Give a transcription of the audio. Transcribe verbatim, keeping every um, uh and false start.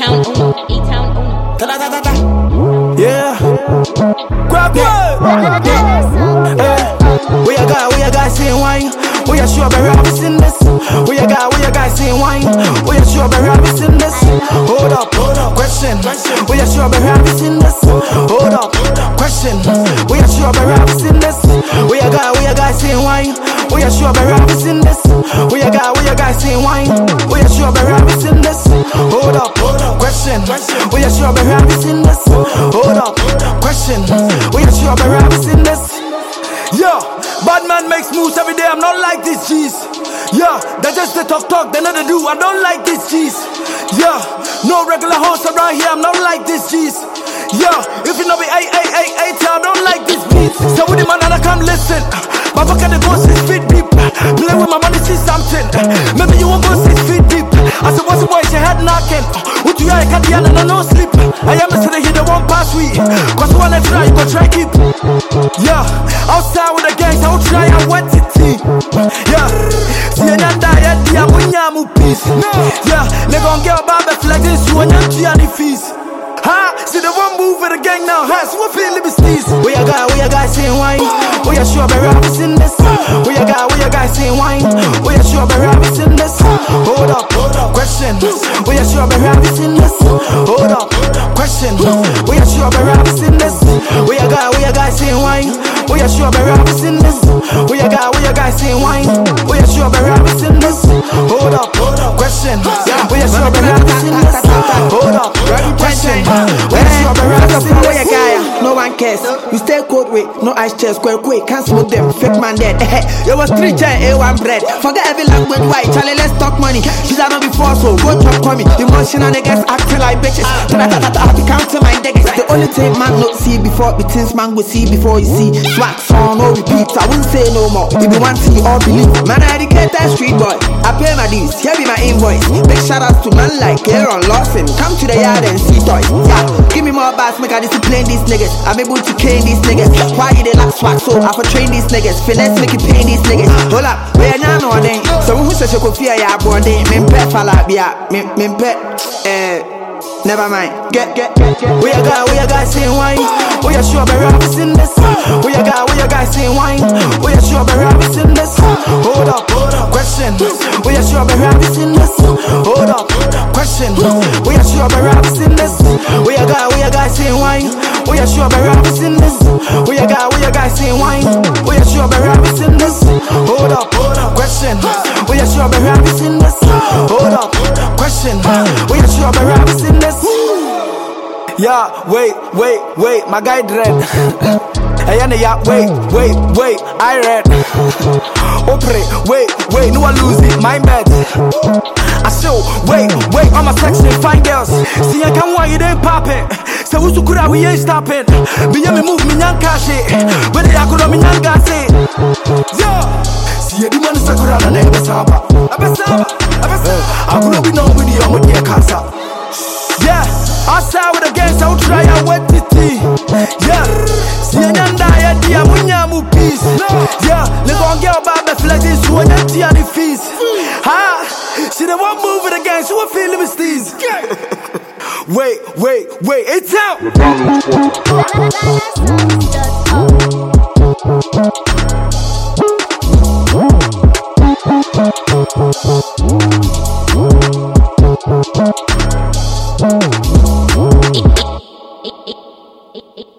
A-Town Uno, A-Town Uno. Da da da da da. Yeah. Grab yeah. Hey. We a guy, we a guy saying wine. We a strawberry harvest in this. We a guy, we a guy saying wine. We a strawberry harvest in this. Hold up, hold up. Question. We a strawberry harvest in this. Hold up. Question. We a strawberry harvest in this. We a guy, we a guy saying wine. We a strawberry harvest in this. We a guy, we a guy saying wine. We a strawberry harvest in this. Hold up, hold up. Question. We a strawberry harvest in this. Hold up. Question. We a strawberry harvest in this. Yo, bad man makes moves every day. I'm not like this G's. Yeah, they just they talk talk, they know they do. I don't like this G's. Yeah, no regular hoes around here. I'm not like this G's. Yeah, if you know me, ay ay ay ay, I don't like this beat. So with the man and I come listen. My pocket the go six feet deep. Play with my money, see something. Maybe you won't go six feet deep. I said, what's the boy? She head knocking. What you like? I can't and I no sleep. I am sitting here, the one pass we. Cause when I try, you go try keep. Yeah, outside with the gangs, I will try and wet it. Yeah, see an anda, yeah, when you peace. Yeah, they gon' get a barber flag this one and the fees. Ha! See the one move with the gang now has what feel the steez. We a guy, we a guy saying wine. We a strawberry harvest in this. We a guy, we a guy saying wine. We a strawberry harvest in this. Hold up, question. We a strawberry harvest in this. Hold up, question. We a strawberry harvest in this. We a guy, we a guy saying wine. We a strawberry harvest in this. We a guy, we a guy saying wine. We a strawberry harvest in this. Hold up, question. We a strawberry harvest in this. Hold up, question. No one cares. You stay cold way, no ice chest, quick quick, can't smoke them. Fake man dead. It was three giant A one bread. Forget every language white, Charlie, let's talk money. These are not before, so go talk for me. Emotional niggas acting like bitches. I be counting my niggas. The only thing man not see before, the things man will see before you see. Swag song, no repeat. I won't say no more. If you want to see or believe, man, I educated street boy. I pay my dues, here be my invoice. Big shout outs to man like Aaron Lawson. Come to the yard and see toys. Yeah, give me more bars, make I discipline these niggas. I'm able to cane these niggas. Why you they lack swag? So I for train these niggas. Finesse make you pay these niggas. Hold up, we are now on them. So who says you could fear ya born day? Min pet fala bia, min min pet. Eh, never mind. Get get get get. We a guy, we a guy saying wine. We a strawberry harvest in this. We a guy, we a guy saying wine. We a strawberry harvest in this. Hold up, question. We a strawberry harvest in this. Hold up, question. We a strawberry harvest in this. We a guy, we a guy saying wine. We a strawberry harvest in this. We a guy, we a guy saying wine. We a strawberry harvest in this. Hold up, question. We a strawberry harvest in this. Hold up, question. We a strawberry harvest in this. Yeah, wait, wait, wait, my guy dread. Hey, yeah, wait, wait, wait, I read. Opre, wait, wait, no I lose it, my bad. I show, wait, wait, I'm a section, fine girls. See, I can't want you, they poppin'. So who's the good we ain't stopping? Me and me move, me young cash it. But I could have me young gas it. Yeah, see, you demand Sakura and then the Saba. I could have been on with you, I'm with your casa. Yeah, outside with the gangs, I'll try and wet it. Yeah, see, and then die at the Amunyamu peace. Yeah, they gon' get about the flag this one and the fees. Ha, see, they won't move with the gangs, so I feel the mistakes. Wait, wait, wait, it's out. E- e- e-